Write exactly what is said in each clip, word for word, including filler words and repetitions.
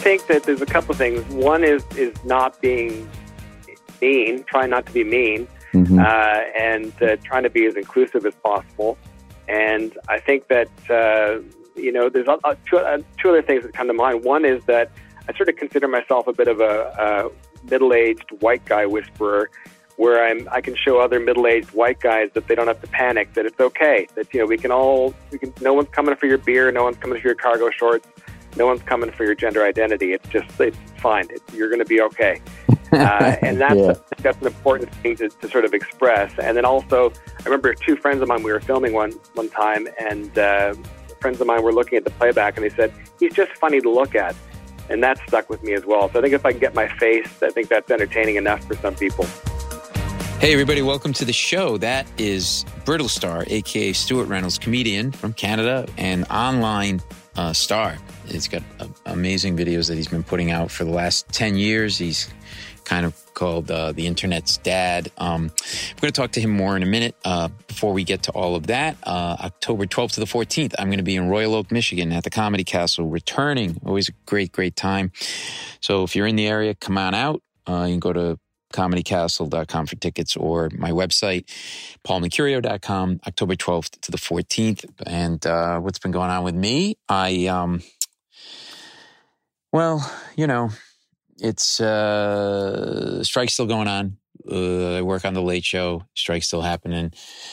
think that there's a couple of things. One is is not being mean, trying not to be mean, mm-hmm. uh, and uh, trying to be as inclusive as possible. And I think that, uh, you know, there's uh, two, uh, two other things that come to mind. One is that I sort of consider myself a bit of a, a middle-aged white guy whisperer, where I'm, I can show other middle-aged white guys that they don't have to panic, that it's okay, that, you know, we can all, we can, no one's coming for your beer, no one's coming for your cargo shorts, no one's coming for your gender identity. It's just, it's fine. It, you're going to be okay. Uh, and that's, yeah. that's an important thing to, to sort of express. And then also, I remember two friends of mine, we were filming one, one time, and uh, friends of mine were looking at the playback, and they said, he's just funny to look at. And that stuck with me as well. So I think if I can get my face, I think that's entertaining enough for some people. Hey, everybody, welcome to the show. That is Brittle Star, a k a. Stuart Reynolds, comedian from Canada and online uh, star. He's got uh, amazing videos that he's been putting out for the last ten years. He's kind of called uh, the Internet's Dad. Um, we're going to talk to him more in a minute. Uh, before we get to all of that, uh, October twelfth to the fourteenth, I'm going to be in Royal Oak, Michigan at the Comedy Castle, returning. Always a great, great time. So if you're in the area, come on out. Uh, you can go to comedy castle dot com for tickets, or my website, paul mercurio dot com, October twelfth to the fourteenth. And uh, what's been going on with me? I, um, well, you know, it's uh, strike's still going on. Uh, I work on the Late Show. Strike's still happening.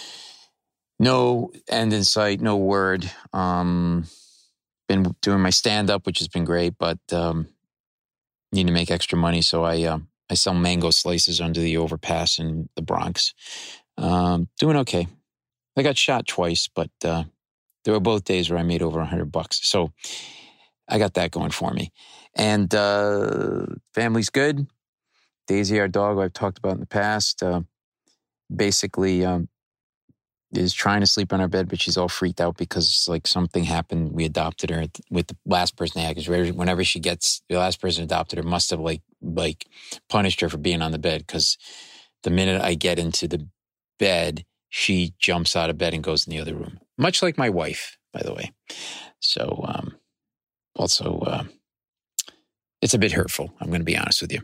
No end in sight, no word. Um, been doing my stand-up, which has been great, but um, need to make extra money, so I... Um, I sell mango slices under the overpass in the Bronx. Um, doing okay. I got shot twice, but uh, there were both days where I made over a hundred bucks. So I got that going for me. And uh, family's good. Daisy, our dog, who I've talked about in the past, uh, basically um, is trying to sleep on our bed, but she's all freaked out because like something happened. We adopted her with the last person they had, because whenever she gets, the last person adopted her must have like, like punished her for being on the bed, because the minute I get into the bed, she jumps out of bed and goes in the other room. Much like my wife, by the way. So um, also, uh, it's a bit hurtful, I'm going to be honest with you.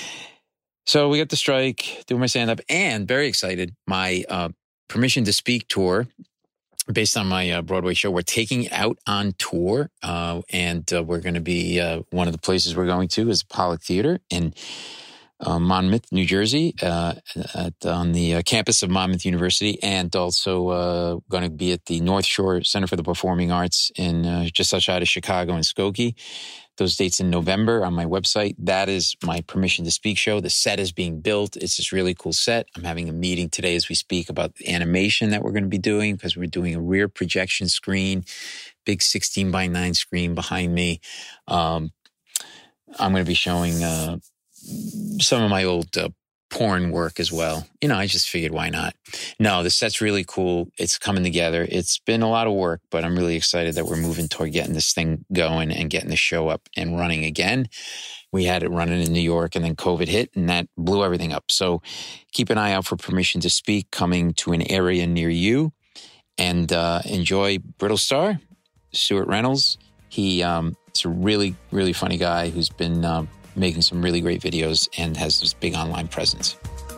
So we got the strike, doing my stand-up, and very excited, my uh, Permission to Speak tour, based on my uh, Broadway show. We're taking it out on tour, uh, and uh, we're going to be, uh, one of the places we're going to is Pollock Theater in uh, Monmouth, New Jersey, uh, at, on the uh, campus of Monmouth University, and also uh, going to be at the North Shore Center for the Performing Arts in uh, just outside of Chicago in Skokie. Those dates in November on my website. That is my Permission to Speak show. The set is being built. It's this really cool set. I'm having a meeting today as we speak about the animation that we're going to be doing, because we're doing a rear projection screen, big sixteen by nine screen behind me. Um, I'm going to be showing uh, some of my old uh, porn work as well. You know, I just figured, why not? No, the set's really cool. It's coming together. It's been a lot of work, but I'm really excited that we're moving toward getting this thing going and getting the show up and running again. We had it running in New York, and then COVID hit, and that blew everything up. So keep an eye out for Permission to Speak coming to an area near you, and uh, enjoy Brittle Star, Stuart Reynolds. He um, is a really, really funny guy who's been um, making some really great videos and has this big online presence.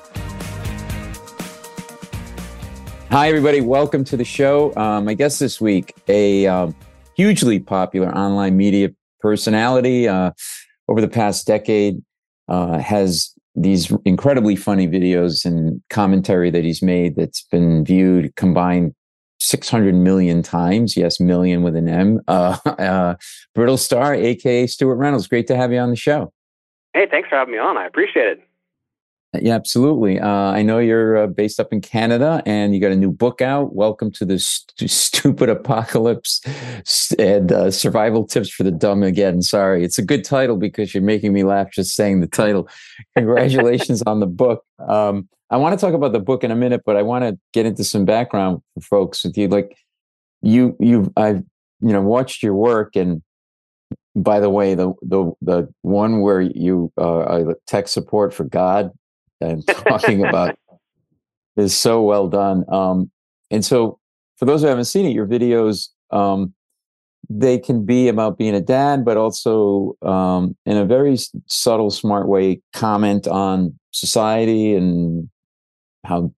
Hi, everybody. Welcome to the show. Um, my guest this week, a um, hugely popular online media personality uh, over the past decade, uh, has these incredibly funny videos and commentary that he's made that's been viewed combined six hundred million times. Yes, million with an M. Uh, uh, Brittle Star, a k a. Stuart Reynolds. Great to have you on the show. Hey, thanks for having me on. I appreciate it. Yeah, absolutely. Uh, I know you're uh, based up in Canada, and you got a new book out. Welcome to the st- Stupid Apocalypse and uh, Survival Tips for the Dumb Again. Sorry, it's a good title because you're making me laugh just saying the title. Congratulations on the book. Um, I want to talk about the book in a minute, but I want to get into some background for folks with you. Like you, you, I've you know watched your work, and by the way, the the the one where you uh, are tech support for God and talking about is so well done. Um, and so, for those who haven't seen it, your videos um, they can be about being a dad, but also um, in a very subtle, smart way, comment on society and how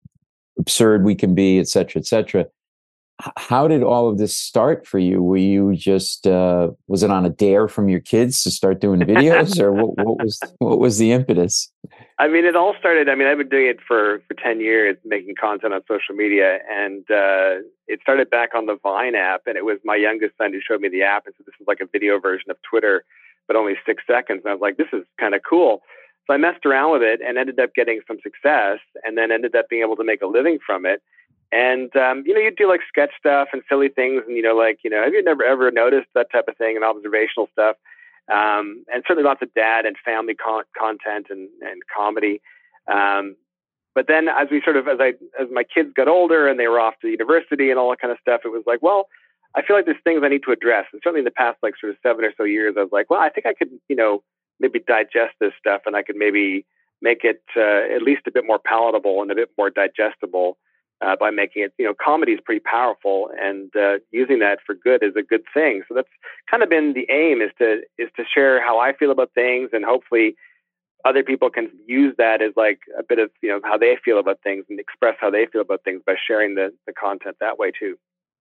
absurd we can be, et cetera, et cetera. How did all of this start for you? Were you just uh, was it on a dare from your kids to start doing videos, or what, what was what was the impetus? I mean, it all started. I mean, I've been doing it for for ten years, making content on social media, and uh, it started back on the Vine app. And it was my youngest son who showed me the app and said, "This is like a video version of Twitter, but only six seconds." And I was like, "This is kind of cool." So I messed around with it and ended up getting some success, and then ended up being able to make a living from it. And, um, you know, you do like sketch stuff and silly things. And, you know, like, you know, have you never ever noticed that type of thing and observational stuff? Um, and certainly lots of dad and family con- content and, and comedy. Um, but then as we sort of, as I, as my kids got older and they were off to university and all that kind of stuff, it was like, well, I feel like there's things I need to address. And certainly in the past, like sort of seven or so years, I was like, well, I think I could, you know, maybe digest this stuff and I could maybe make it uh, at least a bit more palatable and a bit more digestible. Uh, by making it, you know, comedy is pretty powerful, and uh, using that for good is a good thing. So that's kind of been the aim, is to is to share how I feel about things, and hopefully other people can use that as like a bit of, you know, how they feel about things and express how they feel about things by sharing the the content that way too.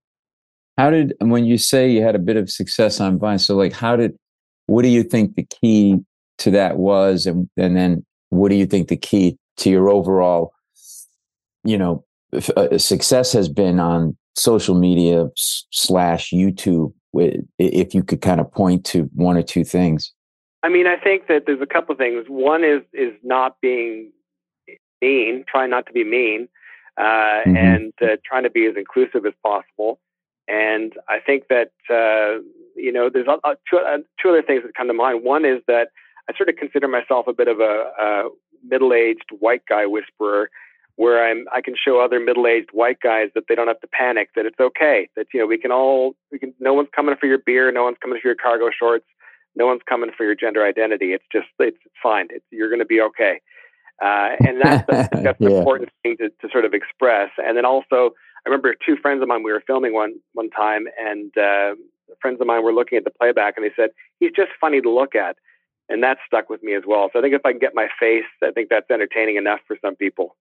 How did, when you say you had a bit of success on Vine, so like how did, what do you think the key to that was, and and then what do you think the key to your overall, you know, Uh, success has been on social media slash YouTube, if you could kind of point to one or two things? I mean, I think that there's a couple of things. One is is not being mean, trying not to be mean, uh, mm-hmm. and uh, trying to be as inclusive as possible. And I think that, uh, you know, there's uh, two, uh, two other things that come to mind. One is that I sort of consider myself a bit of a, a middle-aged white guy whisperer, where I'm, I can show other middle-aged white guys that they don't have to panic, that it's okay, that, you know, we can all, we can, no one's coming for your beer, no one's coming for your cargo shorts, no one's coming for your gender identity. It's just, it's, it's fine. It's, you're going to be okay. Uh, and that's, that's, that's yeah. an important thing to, to sort of express. And then also, I remember two friends of mine, we were filming one, one time, and uh, friends of mine were looking at the playback, and they said, he's just funny to look at. And that stuck with me as well. So I think if I can get my face, I think that's entertaining enough for some people.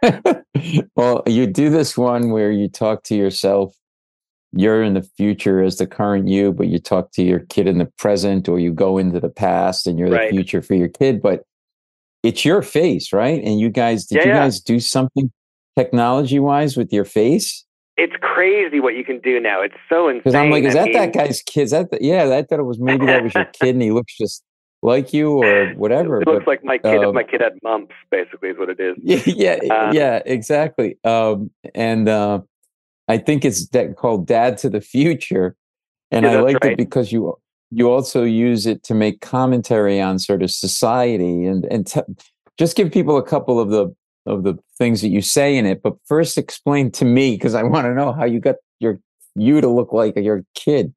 Well, you do this one where you talk to yourself, you're in the future as the current you, but you talk to your kid in the present, or you go into the past and you're right. the future for your kid, but it's your face, right? And you guys, did yeah, you yeah. guys do something technology wise with your face? It's crazy what you can do now. It's so insane. Because I'm like, is I that mean... that guy's kid? Is that the, yeah, I thought it was, maybe that was your kid and he looks just like you or whatever. It looks but, like my kid um, if my kid had mumps, basically, is what it is. Yeah, yeah, um, yeah, exactly. Um, and uh, I think it's that called Dad to the Future, and yeah, I like right. it because you you also use it to make commentary on sort of society, and and te- just give people a couple of the of the things that you say in it. But first, explain to me, because I want to know how you got your you to look like your kid.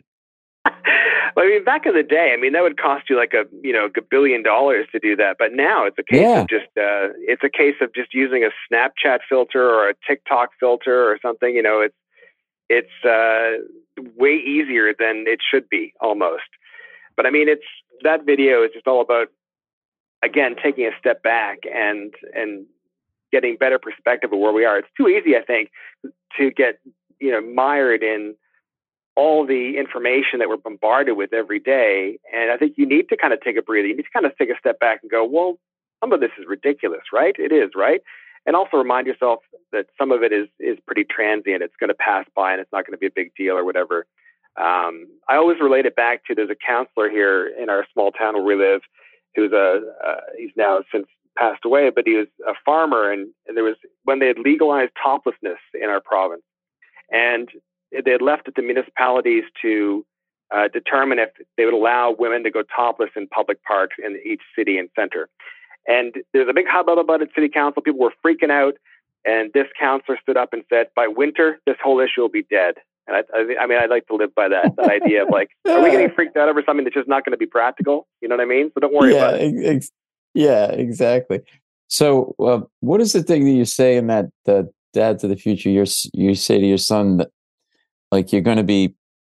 Well, I mean, back in the day, I mean, that would cost you like a, you know, a billion dollars to do that. But now it's a case yeah. of just, uh, it's a case of just using a Snapchat filter or a TikTok filter or something. You know, it's, it's uh, way easier than it should be almost. But I mean, it's, that video is just all about, again, taking a step back and, and getting better perspective of where we are. It's too easy, I think, to get, you know, mired in all the information that we're bombarded with every day. And I think you need to kind of take a breather. You need to kind of take a step back and go, well, some of this is ridiculous, right? It is, right? And also remind yourself that some of it is is pretty transient. It's going to pass by and it's not going to be a big deal or whatever. Um, I always relate it back to, there's a counselor here in our small town where we live, who's a, uh, he's now since passed away, but he was a farmer. And, and there was, when they had legalized toplessness in our province, and they had left it to municipalities to uh, determine if they would allow women to go topless in public parks in each city and center. And there's a big hubbub about it at city council. People were freaking out. And this counselor stood up and said, by winter, this whole issue will be dead. And I, I, I mean, I'd like to live by that, that idea of like, are we getting freaked out over something that's just not going to be practical? You know what I mean? So don't worry yeah, about it. Ex- yeah, exactly. So uh, what is the thing that you say in that uh, Dad to the Future? You're, you say to your son that, like, you're going to be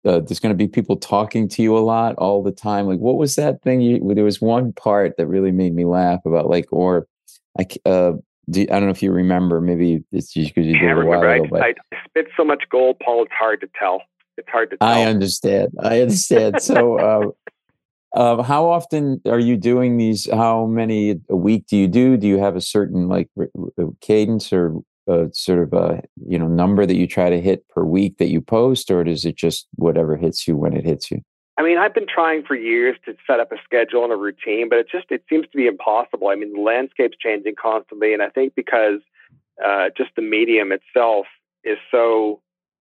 uh, there's going to be people talking to you a lot all the time. Like, what was that thing? You, there was one part that really made me laugh about, like, or I, uh, do, I don't know if you remember. Maybe it's just because you did it a while ago. But I, I spit so much gold, Paul. It's hard to tell. It's hard to tell. I understand. I understand. So, uh, uh, how often are you doing these? How many a week do you do? Do you have a certain like r- r- cadence or uh, sort of a you know number that you try to hit per week that you post, or is it just whatever hits you when it hits you? I mean, I've been trying for years to set up a schedule and a routine, but it just it seems to be impossible. I mean, the landscape's changing constantly, and I think because uh, just the medium itself is so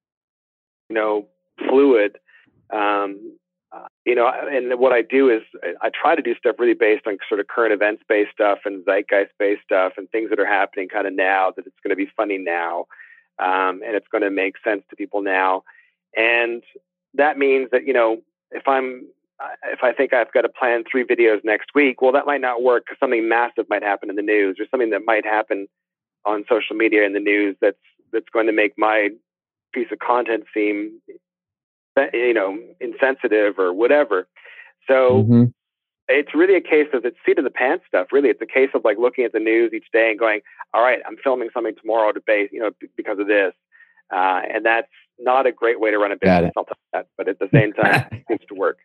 you know fluid. Um, uh, you know, and what I do is I try to do stuff really based on sort of current events based stuff and zeitgeist based stuff and things that are happening kind of now, that it's going to be funny now, um, and it's going to make sense to people now. And that means that, you know, if I'm, if I think I've got to plan three videos next week, well, that might not work because something massive might happen in the news, or something that might happen on social media in the news that's, that's going to make my piece of content seem, you know, insensitive or whatever. So mm-hmm. It's really a case of it's seat of the pants stuff. Really, it's a case of like looking at the news each day and going, all right, I'm filming something tomorrow to base, you know, b- because of this. Uh, and that's not a great way to run a business, like that, but at the same time, it seems to work.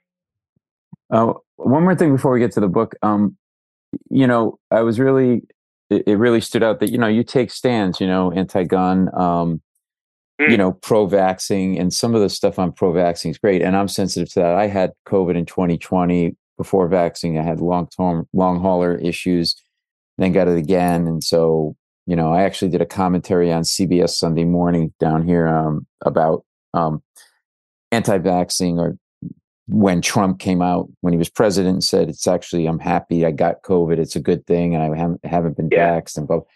Uh, one more thing before we get to the book. Um, you know, I was really, it, it really stood out that, you know, you take stands, you know, anti-gun, um, mm. you know, pro-vaxxing, and some of the stuff on pro-vaxxing is great. And I'm sensitive to that. I had COVID in twenty twenty before vaxxing. I had long-term, long hauler issues, then got it again. And so, you know, I actually did a commentary on C B S Sunday Morning down here um, about um, anti-vaxxing, or when Trump came out, when he was president, and said, it's actually, I'm happy I got COVID. It's a good thing. And I haven't, haven't been yeah. vaxxed. And both.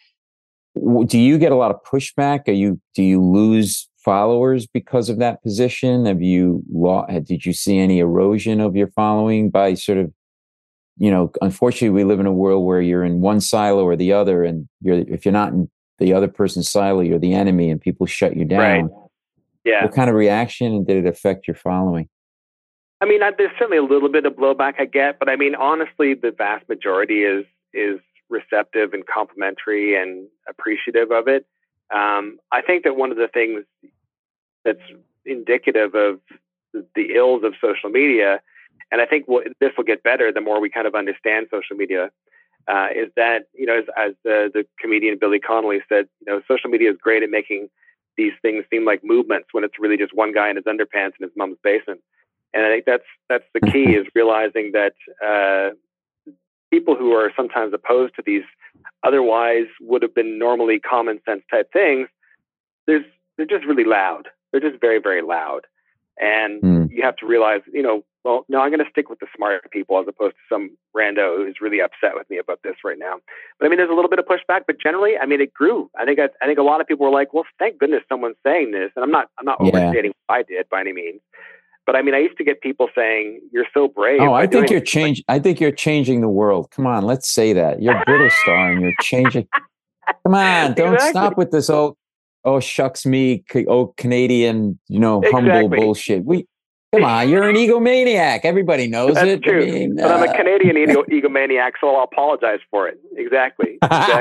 Do you get a lot of pushback? Are you, do you lose followers because of that position? Have you lost, did you see any erosion of your following by sort of, you know, unfortunately we live in a world where you're in one silo or the other, and you're, if you're not in the other person's silo, you're the enemy and people shut you down. Right. Yeah. What kind of reaction, and did it affect your following? I mean, there's certainly a little bit of blowback I get, but I mean, honestly, the vast majority is, is receptive and complimentary and appreciative of it. Um, I think that one of the things that's indicative of the ills of social media, and I think what, this will get better the more we kind of understand social media, uh, is that, you know, as, as the, the comedian Billy Connolly said, you know, social media is great at making these things seem like movements when it's really just one guy in his underpants in his mom's basement. And I think that's that's the key, is realizing that uh, people who are sometimes opposed to these otherwise would have been normally common sense type things, there's they're just really loud. They're just very, very loud. And mm. you have to realize, you know, well, no, I'm going to stick with the smart people as opposed to some rando who's really upset with me about this right now. But I mean, there's a little bit of pushback, but generally, I mean, it grew. I think I, I think a lot of people were like, well, thank goodness someone's saying this. And I'm not I'm not yeah. overstating what I did by any means. But I mean, I used to get people saying, "You're so brave." Oh, I think you're changing. I think you're changing the world. Come on, let's say that you're Brittle Star and you're changing. Come on, don't exactly. stop with this. Oh, oh, shucks me. Oh, Canadian, you know, humble exactly. bullshit. We come on, you're an egomaniac. Everybody knows That's it. True. I mean, but uh, I'm a Canadian ego- egomaniac, so I'll apologize for it. Exactly.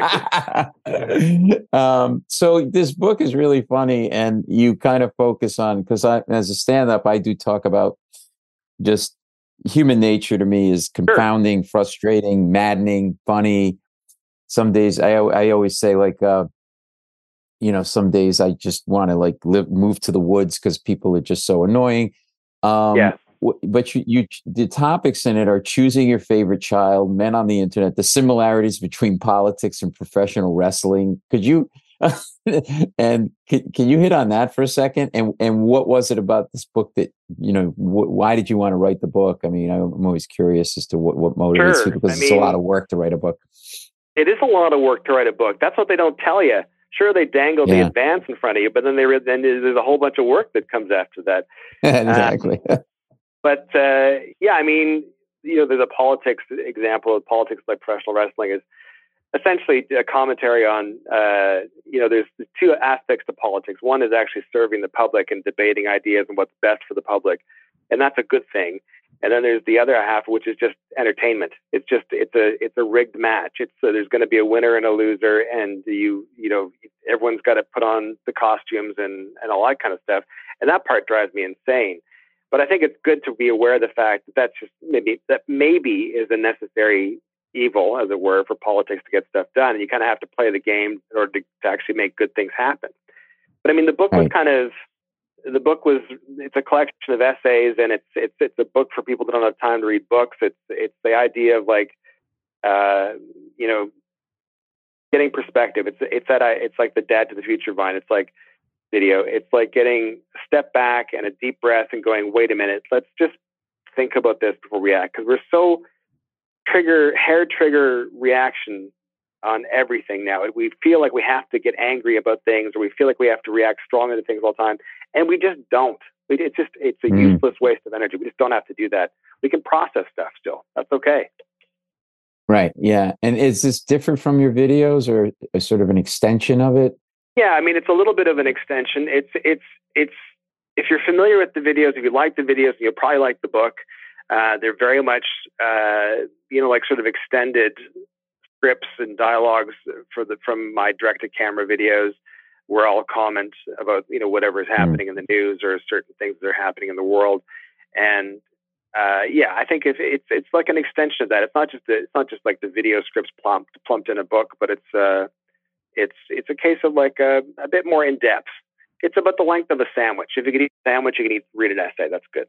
Exactly. um, so this book is really funny, and you kind of focus on, because I, as a stand-up, I do talk about just human nature. To me, is confounding, sure. frustrating, maddening, funny. Some days I I always say, like, uh, you know, some days I just want to like live, move to the woods because people are just so annoying. Um, yeah. But you, you, the topics in it are choosing your favorite child, men on the internet, the similarities between politics and professional wrestling. Could you, and can, can you hit on that for a second? And and what was it about this book that, you know, wh- why did you want to write the book? I mean, I'm always curious as to what, what motivates sure. you, because I it's mean, a lot of work to write a book. It is a lot of work to write a book. That's what they don't tell you. Sure, they dangle yeah. the advance in front of you, but then they then there's a whole bunch of work that comes after that. Exactly. Um, But, uh, yeah, I mean, you know, there's a politics example of politics like professional wrestling is, essentially a commentary on, uh, you know, there's two aspects to politics. One is actually serving the public and debating ideas and what's best for the public. And that's a good thing. And then there's the other half, which is just entertainment. It's just, it's a, it's a rigged match. It's uh, there's going to be a winner and a loser, and you, you know, everyone's got to put on the costumes and, and all that kind of stuff. And that part drives me insane. But I think it's good to be aware of the fact that that's just maybe, that maybe is a necessary evil, as it were, for politics to get stuff done. And you kind of have to play the game in order to, to actually make good things happen. But I mean, the book was kind of, the book was, it's a collection of essays, and it's, it's, it's a book for people that don't have time to read books. It's, it's the idea of like, uh, you know, getting perspective. It's, it's that, I, it's like the Dad to the Future Vine. It's like video. It's like getting a step back and a deep breath and going, wait a minute, let's just think about this before we act. Cause we're so trigger, hair trigger reaction on everything now. We feel like we have to get angry about things, or we feel like we have to react strongly to things all the time. And we just don't. It's just, it's a mm. useless waste of energy. We just don't have to do that. We can process stuff still. That's okay. Right. Yeah. And is this different from your videos, or a sort of an extension of it? Yeah. I mean, it's a little bit of an extension. It's, it's, it's, if you're familiar with the videos, if you like the videos, you'll probably like the book. Uh, they're very much, uh, you know, like sort of extended scripts and dialogues for the, from my direct-to-camera videos, where I'll comment about, you know, whatever is happening mm. in the news or certain things that are happening in the world. And uh, yeah, I think if it's it's like an extension of that. It's not just the, it's not just like the video scripts plumped plumped in a book, but it's uh, it's it's a case of like a, a bit more in depth. It's about the length of a sandwich. If you can eat a sandwich, you can eat read an essay. That's good.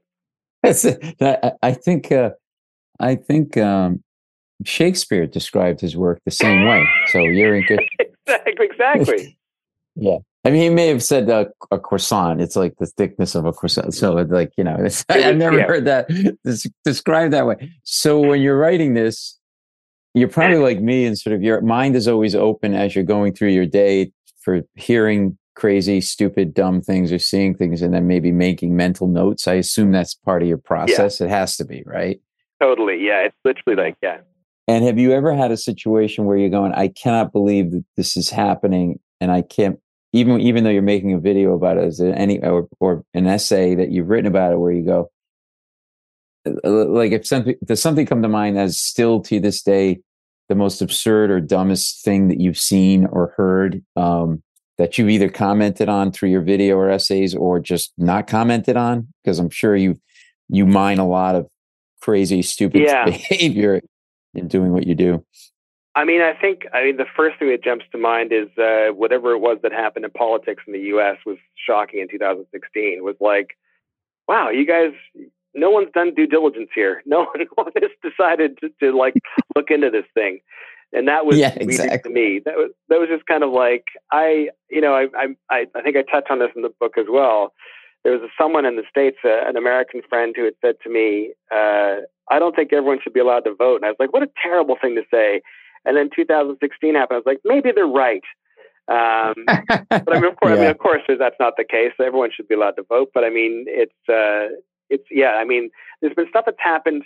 That's, I think uh, I think um, Shakespeare described his work the same way. So you're in good. Exactly. Yeah. I mean, he may have said uh, a croissant. It's like the thickness of a croissant. So it's like, you know, it's, it was, I've never yeah. heard that this, described that way. So when you're writing this, you're probably like me, and sort of your mind is always open as you're going through your day for hearing crazy, stupid, dumb things, or seeing things, and then maybe making mental notes. I assume that's part of your process. Yeah. It has to be, right? Totally. Yeah. It's literally like, yeah. And have you ever had a situation where you're going, I cannot believe that this is happening, and I can't, even even though you're making a video about it, is there any, or, or an essay that you've written about it, where you go, like, if something, does something come to mind as still to this day the most absurd or dumbest thing that you've seen or heard, um, that you've either commented on through your video or essays, or just not commented on? Because I'm sure you you mine a lot of crazy, stupid yeah. behavior in doing what you do. I mean, I think, I mean, the first thing that jumps to mind is uh, whatever it was that happened in politics in the U S was shocking in two thousand sixteen. Was like, wow, you guys, no one's done due diligence here. No one, no one has decided to, to like look into this thing. And that was yeah, exactly. to me. That was, that was just kind of like, I, you know, I, I, I think I touched on this in the book as well. There was someone in the States, uh, an American friend, who had said to me, uh, I don't think everyone should be allowed to vote. And I was like, what a terrible thing to say. And then two thousand sixteen happened. I was like, maybe they're right. Um, but I mean, of course, yeah. I mean, of course, that's not the case. Everyone should be allowed to vote. But I mean, it's, uh, it's, yeah. I mean, there's been stuff that's happened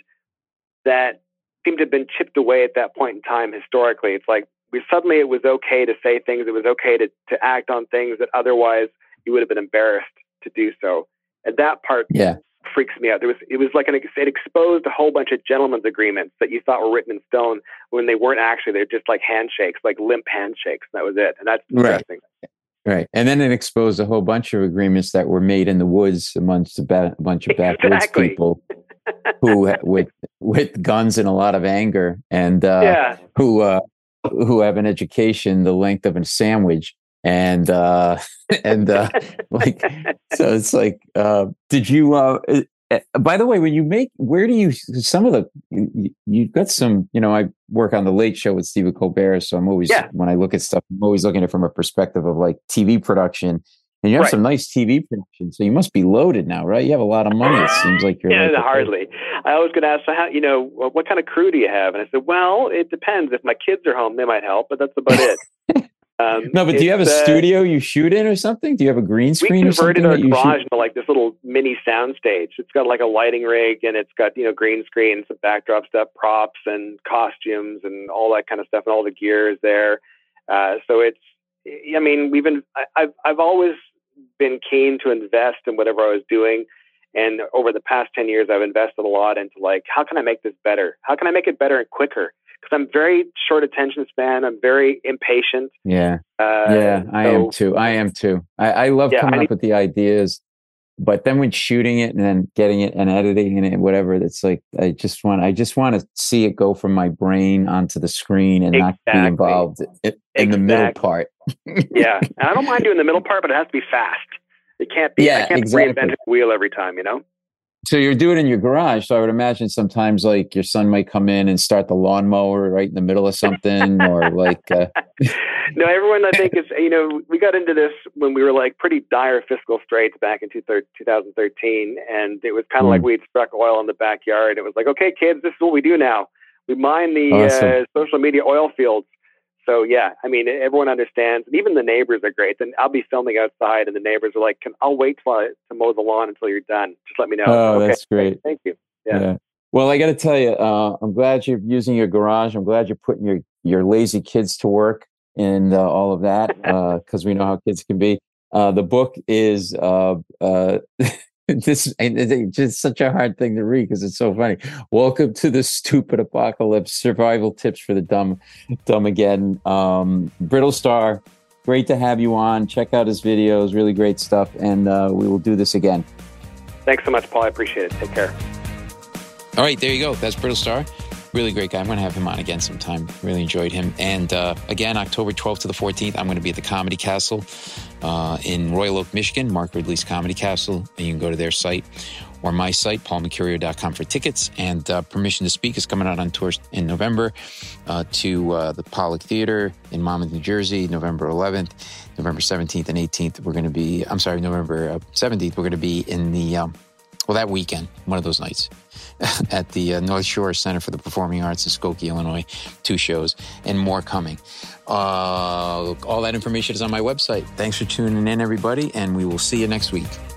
that seemed to have been chipped away at that point in time historically. It's like we suddenly it was okay to say things. It was okay to to act on things that otherwise you would have been embarrassed to do so. And that part, yeah. freaks me out. There was, it was like an, it exposed a whole bunch of gentlemen's agreements that you thought were written in stone when they weren't actually. They're just like handshakes, like limp handshakes. That was it. And that's interesting. Right. Right. And then it exposed a whole bunch of agreements that were made in the woods amongst a, ba- a bunch of backwoods exactly. people who with, with guns and a lot of anger, and uh, yeah. who, uh, who have an education the length of a sandwich. And, uh, and, uh, like, so it's like, uh, did you, uh, uh, by the way, when you make, where do you, some of the, you, you've got some, you know, I work on the Late Show with Stephen Colbert. So I'm always, yeah. when I look at stuff, I'm always looking at it from a perspective of like T V production, and you have right. some nice T V production. So you must be loaded now, right? You have a lot of money. It seems like you're yeah, like, hardly. I always get asked, so how, you know, what kind of crew do you have? And I said, well, it depends. If my kids are home, they might help, but that's about it. Um, no, but do you have a uh, studio you shoot in or something? Do you have a green screen or something? We converted our garage shoot? into like this little mini sound stage. It's got like a lighting rig, and it's got, you know, green screens, some backdrop stuff, props and costumes and all that kind of stuff, and all the gear is there. Uh, so it's, I mean, we've been, I, I've, I've always been keen to invest in whatever I was doing. And over the past ten years, I've invested a lot into like, how can I make this better? How can I make it better and quicker? Because I'm very short attention span. I'm very impatient. Yeah. Uh, yeah, I so, am too. I am too. I, I love yeah, coming I up need, with the ideas, but then when shooting it and then getting it and editing it and whatever, it's like, I just want, I just want to see it go from my brain onto the screen and exactly. not be involved in, in exactly. the middle part. Yeah. And I don't mind doing the middle part, but it has to be fast. It can't be, yeah, I can't exactly. reinvent the wheel every time, you know? So you're doing it in your garage. So I would imagine sometimes like your son might come in and start the lawnmower right in the middle of something or like. Uh... No, everyone I think is, you know, we got into this when we were like pretty dire fiscal straits back in two thousand thirteen. And it was kind of mm. like we'd struck oil in the backyard. It was like, okay, kids, this is what we do now. We mine the awesome. uh, social media oil fields. So yeah, I mean, everyone understands, and even the neighbors are great. And I'll be filming outside, and the neighbors are like, "Can I'll wait till I, to mow the lawn until you're done? Just let me know." Oh, okay, that's great. Thank you. Yeah. yeah. Well, I got to tell you, uh, I'm glad you're using your garage. I'm glad you're putting your your lazy kids to work and uh, all of that, because uh, we know how kids can be. Uh, the book is uh, uh, this. It's just such a hard thing to read because it's so funny. Welcome to the Stupid Apocalypse: Survival Tips for the Dumb, Dumb Again. Um, Brittle Star, great to have you on. Check out his videos, really great stuff, and uh, we will do this again. Thanks so much, Paul. I appreciate it. Take care. All right, there you go. That's Brittle Star. Really great guy. I'm going to have him on again sometime. Really enjoyed him. And uh, again, October twelfth to the fourteenth, I'm going to be at the Comedy Castle uh, in Royal Oak, Michigan, Mark Ridley's Comedy Castle. And you can go to their site or my site, paul mercurio dot com for tickets. And uh, Permission to Speak is coming out on tour in November uh, to uh, the Pollock Theater in Monmouth, New Jersey, November eleventh, November seventeenth and eighteenth. We're going to be, I'm sorry, November seventeenth, we're going to be in the, um, well, that weekend, one of those nights. At the uh, North Shore Center for the Performing Arts in Skokie, Illinois. Two shows and more coming. Uh, all that information is on my website. Thanks for tuning in, everybody, and we will see you next week.